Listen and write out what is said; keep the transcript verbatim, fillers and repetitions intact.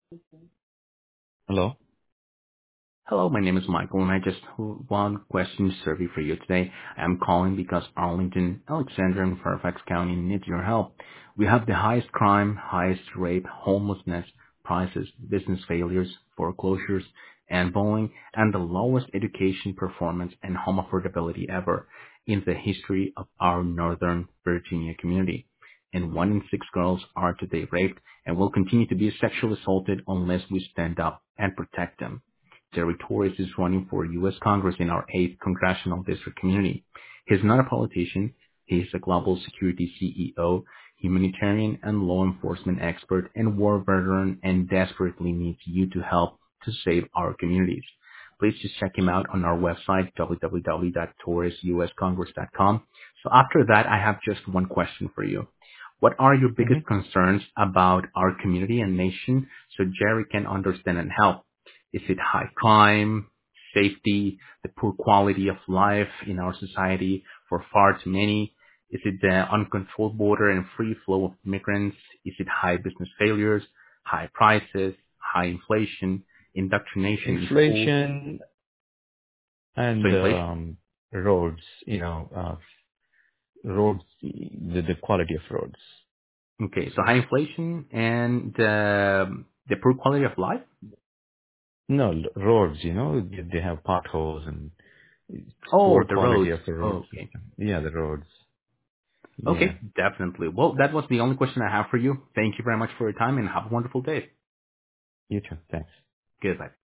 Hello? Hello, my name is Michael, and I just have one question survey for you today. I'm calling because Arlington, Alexandria, and Fairfax County needs your help. We have the highest crime, highest rape, homelessness, prices, business failures, foreclosures, and bullying, and the lowest education performance and home affordability ever in the history of our Northern Virginia community. And one in six girls are today raped and will continue to be sexually assaulted unless we stand up and protect them. Jerry Torres is running for U S. Congress in our eighth Congressional District community. He's not a politician. He's a global security C E O, humanitarian and law enforcement expert, and war veteran, and desperately needs you to help to save our communities. Please just check him out on our website, w w w dot torres u s congress dot com. So after that, I have just one question for you. What are your hmm biggest concerns about our community and nation so Jerry can understand and help? Is it high crime, safety, the poor quality of life in our society for far too many? Is it the uncontrolled border and free flow of immigrants? Is it high business failures, high prices, high inflation, indoctrination in schools? Inflation So and inflation. um, roads, you know, uh, roads, the, the quality of roads. Okay, so high inflation and um the poor quality of life. No, l- roads, you know, they they have potholes and Oh, poor the quality roads. of the road Okay. system. Yeah, the roads. Yeah. Okay, definitely. Well, that was the only question I have for you. Thank you very much for your time and have a wonderful day. You too. Thanks. Goodbye.